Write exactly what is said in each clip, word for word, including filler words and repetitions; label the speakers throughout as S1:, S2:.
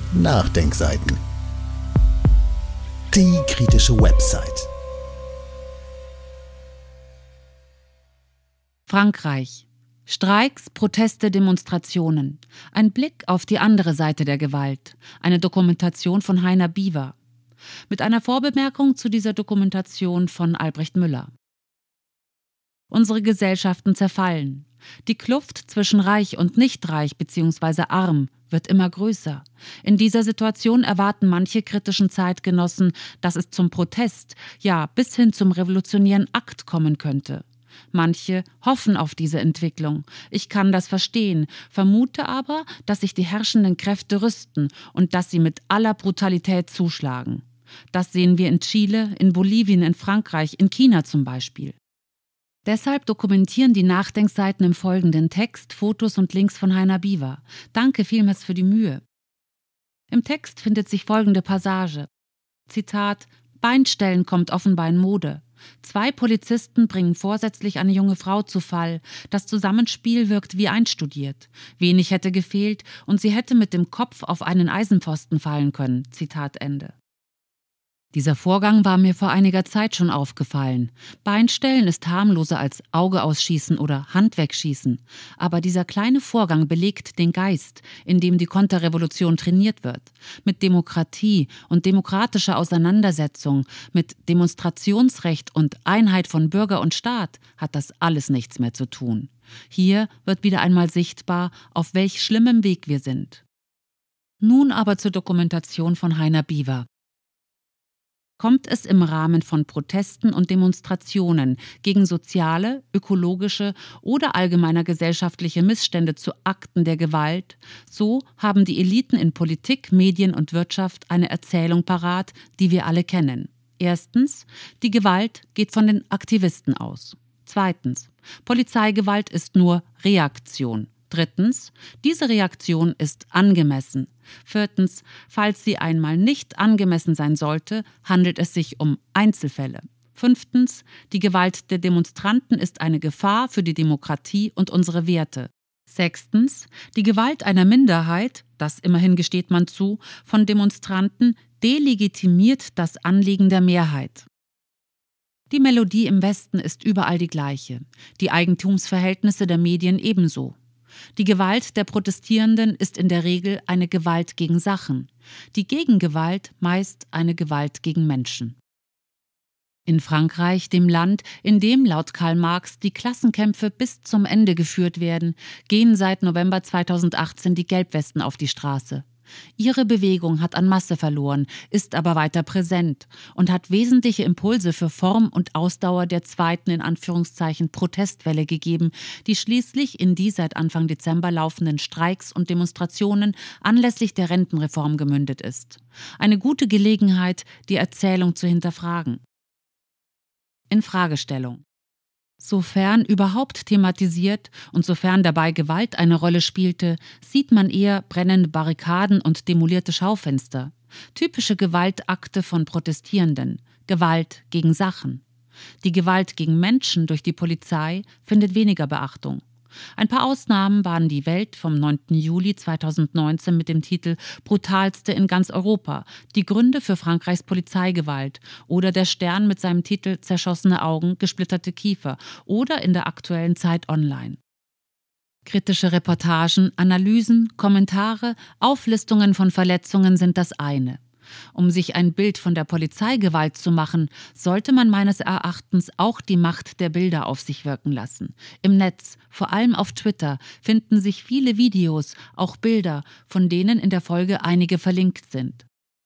S1: Nachdenkseiten. Die kritische Website.
S2: Frankreich. Streiks, Proteste, Demonstrationen. Ein Blick auf die andere Seite der Gewalt. Eine Dokumentation von Heiner Biver. Mit einer Vorbemerkung zu dieser Dokumentation von Albrecht Müller. Unsere Gesellschaften zerfallen. Die Kluft zwischen reich und nicht reich bzw. arm wird immer größer. In dieser Situation erwarten manche kritischen Zeitgenossen, dass es zum Protest, ja bis hin zum revolutionären Akt kommen könnte. Manche hoffen auf diese Entwicklung. Ich kann das verstehen, vermute aber, dass sich die herrschenden Kräfte rüsten und dass sie mit aller Brutalität zuschlagen. Das sehen wir in Chile, in Bolivien, in Frankreich, in China zum Beispiel. Deshalb dokumentieren die Nachdenkseiten im folgenden Text, Fotos und Links von Heiner Biver. Danke vielmals für die Mühe. Im Text findet sich folgende Passage. Zitat: Beinstellen kommt offenbar in Mode. Zwei Polizisten bringen vorsätzlich eine junge Frau zu Fall. Das Zusammenspiel wirkt wie einstudiert. Wenig hätte gefehlt und sie hätte mit dem Kopf auf einen Eisenpfosten fallen können. Zitat Ende. Dieser Vorgang war mir vor einiger Zeit schon aufgefallen. Beinstellen ist harmloser als Auge ausschießen oder Hand wegschießen. Aber dieser kleine Vorgang belegt den Geist, in dem die Konterrevolution trainiert wird. Mit Demokratie und demokratischer Auseinandersetzung, mit Demonstrationsrecht und Einheit von Bürger und Staat hat das alles nichts mehr zu tun. Hier wird wieder einmal sichtbar, auf welch schlimmem Weg wir sind. Nun aber zur Dokumentation von Heiner Biver. Kommt es im Rahmen von Protesten und Demonstrationen gegen soziale, ökologische oder allgemeiner gesellschaftliche Missstände zu Akten der Gewalt, so haben die Eliten in Politik, Medien und Wirtschaft eine Erzählung parat, die wir alle kennen. Erstens, die Gewalt geht von den Aktivisten aus. Zweitens, Polizeigewalt ist nur Reaktion. Drittens, diese Reaktion ist angemessen. Viertens, falls sie einmal nicht angemessen sein sollte, handelt es sich um Einzelfälle. Fünftens, die Gewalt der Demonstranten ist eine Gefahr für die Demokratie und unsere Werte. Sechstens, die Gewalt einer Minderheit, das immerhin gesteht man zu, von Demonstranten delegitimiert das Anliegen der Mehrheit. Die Melodie im Westen ist überall die gleiche, die Eigentumsverhältnisse der Medien ebenso. Die Gewalt der Protestierenden ist in der Regel eine Gewalt gegen Sachen, die Gegengewalt meist eine Gewalt gegen Menschen. In Frankreich, dem Land, in dem laut Karl Marx die Klassenkämpfe bis zum Ende geführt werden, gehen seit November zweitausendachtzehn die Gelbwesten auf die Straße. Ihre Bewegung hat an Masse verloren, ist aber weiter präsent und hat wesentliche Impulse für Form und Ausdauer der zweiten in Anführungszeichen Protestwelle gegeben, die schließlich in die seit Anfang Dezember laufenden Streiks und Demonstrationen anlässlich der Rentenreform gemündet ist. Eine gute Gelegenheit, die Erzählung zu hinterfragen. Infragestellung. Sofern überhaupt thematisiert und sofern dabei Gewalt eine Rolle spielte, sieht man eher brennende Barrikaden und demolierte Schaufenster. Typische Gewaltakte von Protestierenden. Gewalt gegen Sachen. Die Gewalt gegen Menschen durch die Polizei findet weniger Beachtung. Ein paar Ausnahmen waren die Welt vom neunten Juli zweitausendneunzehn mit dem Titel »Brutalste in ganz Europa. Die Gründe für Frankreichs Polizeigewalt« oder der Stern mit seinem Titel »Zerschossene Augen, gesplitterte Kiefer« oder in der aktuellen Zeit Online. Kritische Reportagen, Analysen, Kommentare, Auflistungen von Verletzungen sind das eine. Um sich ein Bild von der Polizeigewalt zu machen, sollte man meines Erachtens auch die Macht der Bilder auf sich wirken lassen. Im Netz, vor allem auf Twitter, finden sich viele Videos, auch Bilder, von denen in der Folge einige verlinkt sind.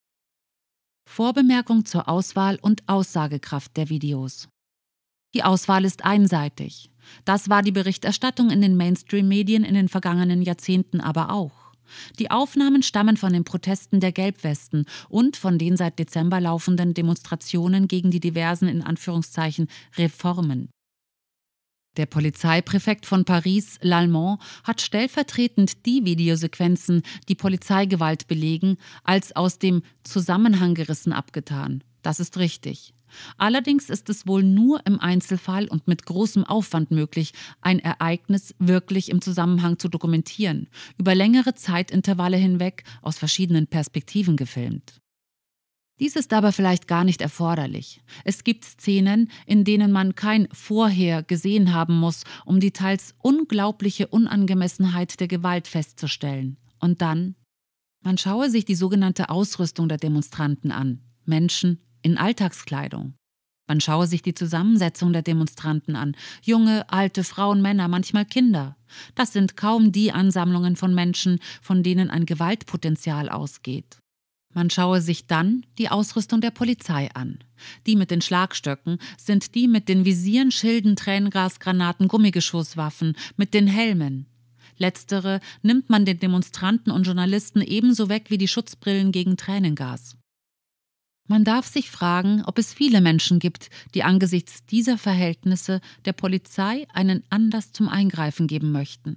S2: Vorbemerkung zur Auswahl und Aussagekraft der Videos. Die Auswahl ist einseitig. Das war die Berichterstattung in den Mainstream-Medien in den vergangenen Jahrzehnten aber auch. Die Aufnahmen stammen von den Protesten der Gelbwesten und von den seit Dezember laufenden Demonstrationen gegen die diversen in Anführungszeichen Reformen. Der Polizeipräfekt von Paris, Lallement, hat stellvertretend die Videosequenzen, die Polizeigewalt belegen, als aus dem Zusammenhang gerissen abgetan. Das ist richtig. Allerdings ist es wohl nur im Einzelfall und mit großem Aufwand möglich, ein Ereignis wirklich im Zusammenhang zu dokumentieren, über längere Zeitintervalle hinweg aus verschiedenen Perspektiven gefilmt. Dies ist aber vielleicht gar nicht erforderlich. Es gibt Szenen, in denen man kein Vorher gesehen haben muss, um die teils unglaubliche Unangemessenheit der Gewalt festzustellen. Und dann? Man schaue sich die sogenannte Ausrüstung der Demonstranten an. Menschen in Alltagskleidung. Man schaue sich die Zusammensetzung der Demonstranten an. Junge, alte, Frauen, Männer, manchmal Kinder. Das sind kaum die Ansammlungen von Menschen, von denen ein Gewaltpotenzial ausgeht. Man schaue sich dann die Ausrüstung der Polizei an. Die mit den Schlagstöcken sind die mit den Visieren, Schilden, Tränengasgranaten, Gummigeschosswaffen, mit den Helmen. Letztere nimmt man den Demonstranten und Journalisten ebenso weg wie die Schutzbrillen gegen Tränengas. Man darf sich fragen, ob es viele Menschen gibt, die angesichts dieser Verhältnisse der Polizei einen Anlass zum Eingreifen geben möchten.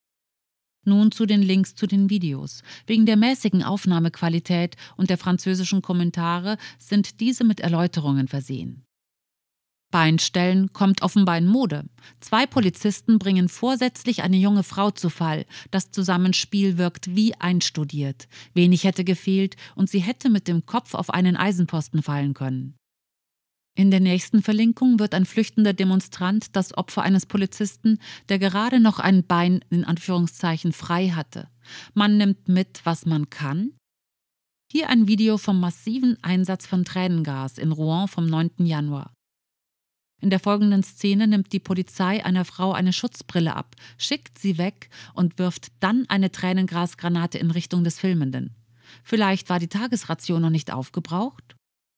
S2: Nun zu den Links zu den Videos. Wegen der mäßigen Aufnahmequalität und der französischen Kommentare sind diese mit Erläuterungen versehen. Beinstellen kommt offenbar in Mode. Zwei Polizisten bringen vorsätzlich eine junge Frau zu Fall. Das Zusammenspiel wirkt wie einstudiert. Wenig hätte gefehlt und sie hätte mit dem Kopf auf einen Eisenposten fallen können. In der nächsten Verlinkung wird ein flüchtender Demonstrant das Opfer eines Polizisten, der gerade noch ein Bein in Anführungszeichen frei hatte. Man nimmt mit, was man kann. Hier ein Video vom massiven Einsatz von Tränengas in Rouen vom neunten Januar. In der folgenden Szene nimmt die Polizei einer Frau eine Schutzbrille ab, schickt sie weg und wirft dann eine Tränengasgranate in Richtung des Filmenden. Vielleicht war die Tagesration noch nicht aufgebraucht?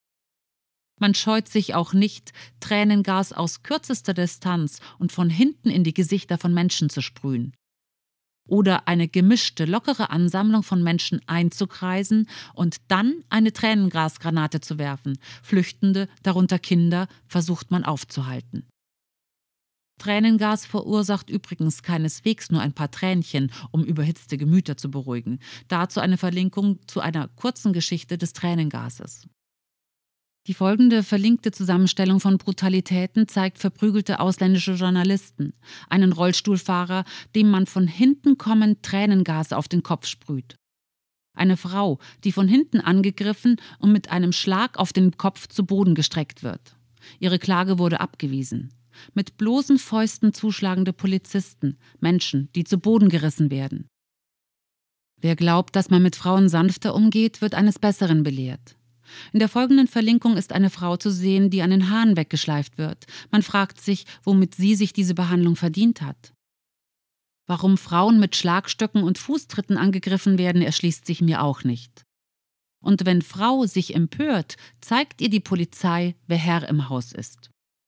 S2: Man scheut sich auch nicht, Tränengas aus kürzester Distanz und von hinten in die Gesichter von Menschen zu sprühen. Oder eine gemischte, lockere Ansammlung von Menschen einzukreisen und dann eine Tränengasgranate zu werfen. Flüchtende, darunter Kinder, versucht man aufzuhalten. Tränengas verursacht übrigens keineswegs nur ein paar Tränchen, um überhitzte Gemüter zu beruhigen. Dazu eine Verlinkung zu einer kurzen Geschichte des Tränengases. Die folgende verlinkte Zusammenstellung von Brutalitäten zeigt verprügelte ausländische Journalisten, einen Rollstuhlfahrer, dem man von hinten kommend Tränengas auf den Kopf sprüht. Eine Frau, die von hinten angegriffen und mit einem Schlag auf den Kopf zu Boden gestreckt wird. Ihre Klage wurde abgewiesen. Mit bloßen Fäusten zuschlagende Polizisten, Menschen, die zu Boden gerissen werden. Wer glaubt, dass man mit Frauen sanfter umgeht, wird eines Besseren belehrt. In der folgenden Verlinkung ist eine Frau zu sehen, die an den Haaren weggeschleift wird. Man fragt sich, womit sie sich diese Behandlung verdient hat. Warum Frauen mit Schlagstöcken und Fußtritten angegriffen werden, erschließt sich mir auch nicht. Und wenn Frau sich empört, zeigt ihr die Polizei, wer Herr im Haus ist.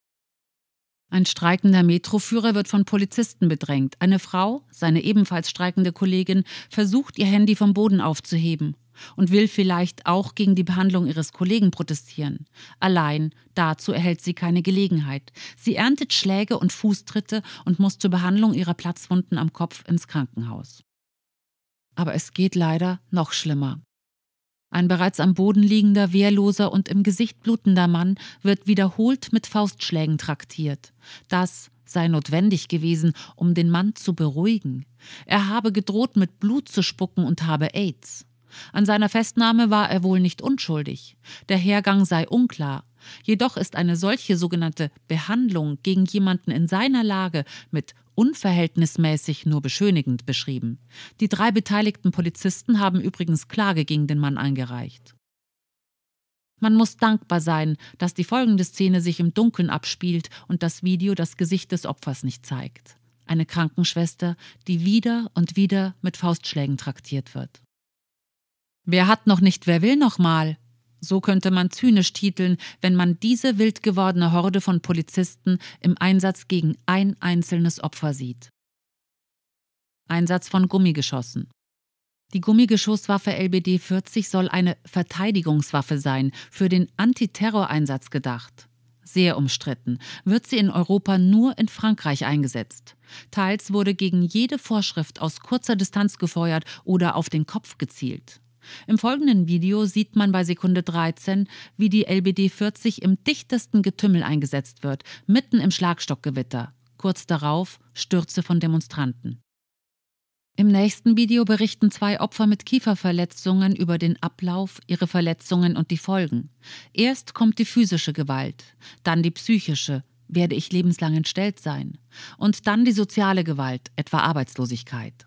S2: Ein streikender Metroführer wird von Polizisten bedrängt. Eine Frau, seine ebenfalls streikende Kollegin, versucht ihr Handy vom Boden aufzuheben und will vielleicht auch gegen die Behandlung ihres Kollegen protestieren. Allein dazu erhält sie keine Gelegenheit. Sie erntet Schläge und Fußtritte und muss zur Behandlung ihrer Platzwunden am Kopf ins Krankenhaus. Aber es geht leider noch schlimmer. Ein bereits am Boden liegender, wehrloser und im Gesicht blutender Mann wird wiederholt mit Faustschlägen traktiert. Das sei notwendig gewesen, um den Mann zu beruhigen. Er habe gedroht, mit Blut zu spucken und habe AIDS. An seiner Festnahme war er wohl nicht unschuldig. Der Hergang sei unklar. Jedoch ist eine solche sogenannte Behandlung gegen jemanden in seiner Lage mit unverhältnismäßig nur beschönigend beschrieben. Die drei beteiligten Polizisten haben übrigens Klage gegen den Mann eingereicht. Man muss dankbar sein, dass die folgende Szene sich im Dunkeln abspielt und das Video das Gesicht des Opfers nicht zeigt. Eine Krankenschwester, die wieder und wieder mit Faustschlägen traktiert wird. Wer hat noch nicht, wer will noch mal? So könnte man zynisch titeln, wenn man diese wild gewordene Horde von Polizisten im Einsatz gegen ein einzelnes Opfer sieht. Einsatz von Gummigeschossen. Die Gummigeschosswaffe L B D vierzig soll eine Verteidigungswaffe sein, für den Antiterroreinsatz gedacht. Sehr umstritten, wird sie in Europa nur in Frankreich eingesetzt. Teils wurde gegen jede Vorschrift aus kurzer Distanz gefeuert oder auf den Kopf gezielt. Im folgenden Video sieht man bei Sekunde dreizehn, wie die L B D vierzig im dichtesten Getümmel eingesetzt wird, mitten im Schlagstockgewitter. Kurz darauf Stürze von Demonstranten. Im nächsten Video berichten zwei Opfer mit Kieferverletzungen über den Ablauf, ihre Verletzungen und die Folgen. Erst kommt die physische Gewalt, dann die psychische, werde ich lebenslang entstellt sein, und dann die soziale Gewalt, etwa Arbeitslosigkeit.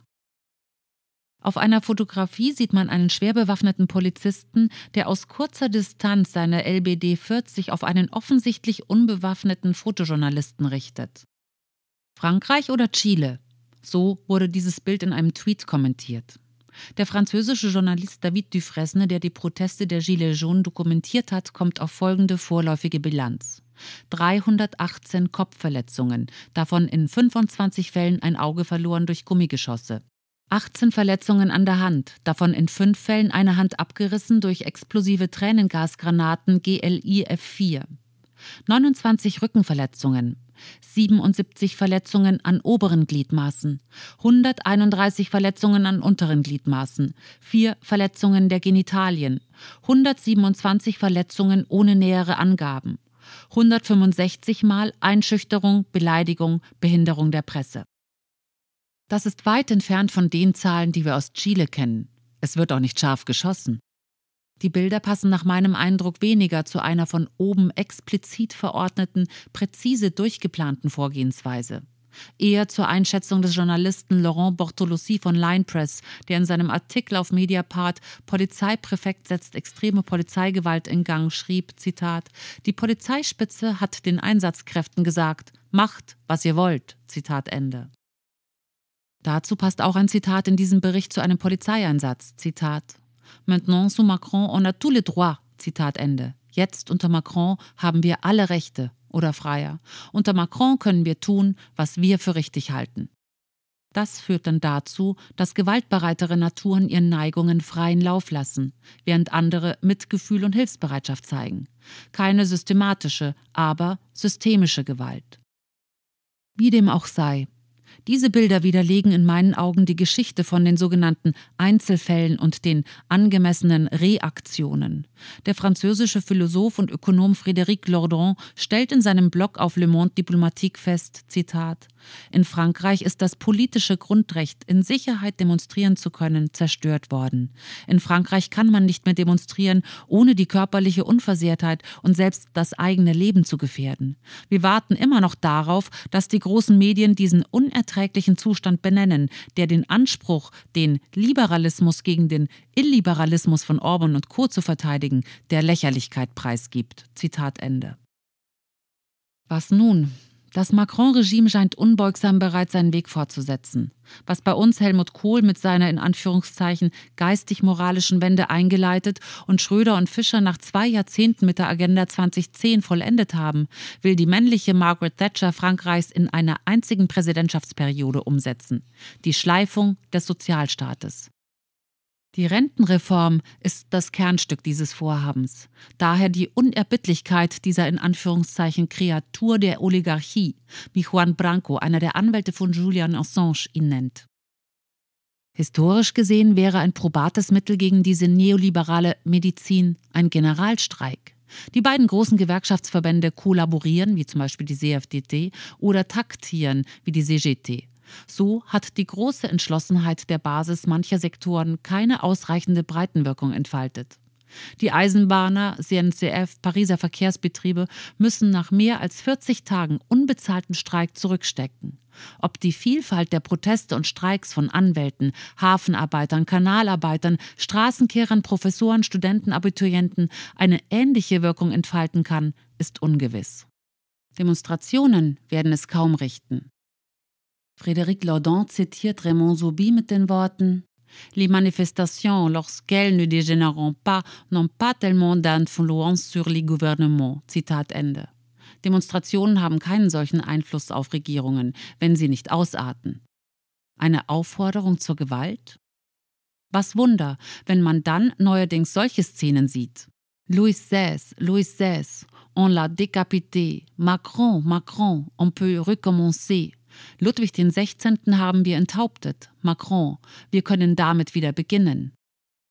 S2: Auf einer Fotografie sieht man einen schwer bewaffneten Polizisten, der aus kurzer Distanz seine L B D vierzig auf einen offensichtlich unbewaffneten Fotojournalisten richtet. Frankreich oder Chile? So wurde dieses Bild in einem Tweet kommentiert. Der französische Journalist David Dufresne, der die Proteste der Gilets jaunes dokumentiert hat, kommt auf folgende vorläufige Bilanz: dreihundertachtzehn Kopfverletzungen, davon in fünfundzwanzig Fällen ein Auge verloren durch Gummigeschosse. achtzehn Verletzungen an der Hand, davon in fünf Fällen eine Hand abgerissen durch explosive Tränengasgranaten G L I F vier. neunundzwanzig Rückenverletzungen, siebenundsiebzig Verletzungen an oberen Gliedmaßen, hunderteinunddreißig Verletzungen an unteren Gliedmaßen, vier Verletzungen der Genitalien, hundertsiebenundzwanzig Verletzungen ohne nähere Angaben, hundertfünfundsechzig Mal Einschüchterung, Beleidigung, Behinderung der Presse. Das ist weit entfernt von den Zahlen, die wir aus Chile kennen. Es wird auch nicht scharf geschossen. Die Bilder passen nach meinem Eindruck weniger zu einer von oben explizit verordneten, präzise durchgeplanten Vorgehensweise. Eher zur Einschätzung des Journalisten Laurent Bortolossi von Line Press, der in seinem Artikel auf Mediapart „Polizeipräfekt setzt extreme Polizeigewalt in Gang" schrieb, Zitat, „Die Polizeispitze hat den Einsatzkräften gesagt, macht, was ihr wollt", Zitat Ende. Dazu passt auch ein Zitat in diesem Bericht zu einem Polizeieinsatz, Zitat, Maintenant sous Macron on a tous les droits, Zitat Ende. Jetzt unter Macron haben wir alle Rechte oder freier. Unter Macron können wir tun, was wir für richtig halten. Das führt dann dazu, dass gewaltbereitere Naturen ihren Neigungen freien Lauf lassen, während andere Mitgefühl und Hilfsbereitschaft zeigen. Keine systematische, aber systemische Gewalt. Wie dem auch sei. Diese Bilder widerlegen in meinen Augen die Geschichte von den sogenannten Einzelfällen und den angemessenen Reaktionen. Der französische Philosoph und Ökonom Frédéric Lordon stellt in seinem Blog auf Le Monde Diplomatique fest, Zitat, in Frankreich ist das politische Grundrecht, in Sicherheit demonstrieren zu können, zerstört worden. In Frankreich kann man nicht mehr demonstrieren, ohne die körperliche Unversehrtheit und selbst das eigene Leben zu gefährden. Wir warten immer noch darauf, dass die großen Medien diesen unerträglichen Zustand benennen, der den Anspruch, den Liberalismus gegen den Illiberalismus von Orban und Co. zu verteidigen, der Lächerlichkeit preisgibt. Zitat Ende. Was nun? Das Macron-Regime scheint unbeugsam bereit, seinen Weg fortzusetzen. Was bei uns Helmut Kohl mit seiner in Anführungszeichen geistig-moralischen Wende eingeleitet und Schröder und Fischer nach zwei Jahrzehnten mit der Agenda zweitausendzehn vollendet haben, will die männliche Margaret Thatcher Frankreichs in einer einzigen Präsidentschaftsperiode umsetzen: die Schleifung des Sozialstaates. Die Rentenreform ist das Kernstück dieses Vorhabens. Daher die Unerbittlichkeit dieser in Anführungszeichen Kreatur der Oligarchie, wie Juan Branco, einer der Anwälte von Julian Assange, ihn nennt. Historisch gesehen wäre ein probates Mittel gegen diese neoliberale Medizin ein Generalstreik. Die beiden großen Gewerkschaftsverbände kollaborieren, wie zum Beispiel die C F D T, oder taktieren, wie die C G T. So hat die große Entschlossenheit der Basis mancher Sektoren keine ausreichende Breitenwirkung entfaltet. Die Eisenbahner, C N C F, Pariser Verkehrsbetriebe müssen nach mehr als vierzig Tagen unbezahlten Streik zurückstecken. Ob die Vielfalt der Proteste und Streiks von Anwälten, Hafenarbeitern, Kanalarbeitern, Straßenkehrern, Professoren, Studenten, Abiturienten eine ähnliche Wirkung entfalten kann, ist ungewiss. Demonstrationen werden es kaum richten. Frédéric Lordon zitiert Raymond Zauby mit den Worten: Les manifestations, lorsqu'elles ne dégénèrent pas, n'ont pas tellement d'influence sur les gouvernements. Zitat Ende. Demonstrationen haben keinen solchen Einfluss auf Regierungen, wenn sie nicht ausarten. Eine Aufforderung zur Gewalt? Was Wunder, wenn man dann neuerdings solche Szenen sieht. Louis seize, Louis seize, on l'a décapité. Macron, Macron, on peut recommencer. Ludwig den Sechzehnten haben wir enthauptet. Macron, wir können damit wieder beginnen.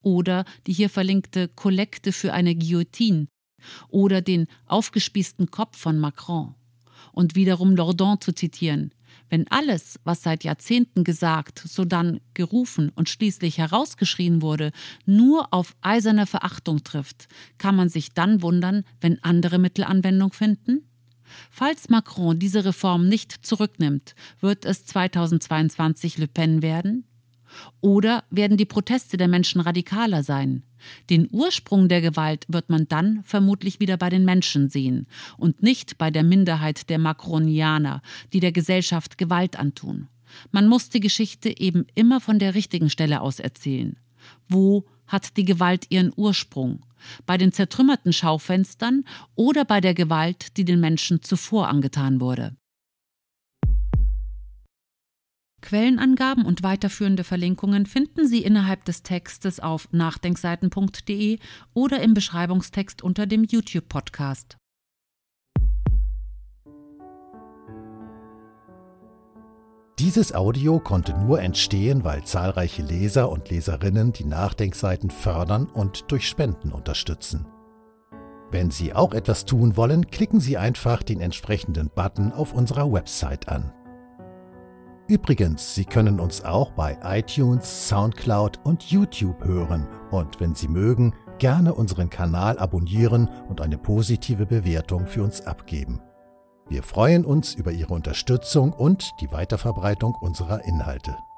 S2: oder die hier verlinkte Kollekte für eine Guillotine oder den aufgespießten Kopf von Macron. Und wiederum Laudon zu zitieren: Wenn alles, was seit Jahrzehnten gesagt, sodann gerufen und schließlich herausgeschrien wurde, nur auf eiserne Verachtung trifft, kann man sich dann wundern, wenn andere Mittel Anwendung finden? Falls Macron diese Reform nicht zurücknimmt, wird es zweitausendzweiundzwanzig Le Pen werden? Oder werden die Proteste der Menschen radikaler sein? Den Ursprung der Gewalt wird man dann vermutlich wieder bei den Menschen sehen und nicht bei der Minderheit der Macronianer, die der Gesellschaft Gewalt antun. Man muss die Geschichte eben immer von der richtigen Stelle aus erzählen. Wo hat die Gewalt ihren Ursprung? Bei den zertrümmerten Schaufenstern oder bei der Gewalt, die den Menschen zuvor angetan wurde? Quellenangaben und weiterführende Verlinkungen finden Sie innerhalb des Textes auf nachdenkseiten punkt de oder im Beschreibungstext unter dem YouTube-Podcast.
S1: Dieses Audio konnte nur entstehen, weil zahlreiche Leser und Leserinnen die Nachdenkseiten fördern und durch Spenden unterstützen. Wenn Sie auch etwas tun wollen, klicken Sie einfach den entsprechenden Button auf unserer Website an. Übrigens, Sie können uns auch bei iTunes, Soundcloud und YouTube hören und wenn Sie mögen, gerne unseren Kanal abonnieren und eine positive Bewertung für uns abgeben. Wir freuen uns über Ihre Unterstützung und die Weiterverbreitung unserer Inhalte.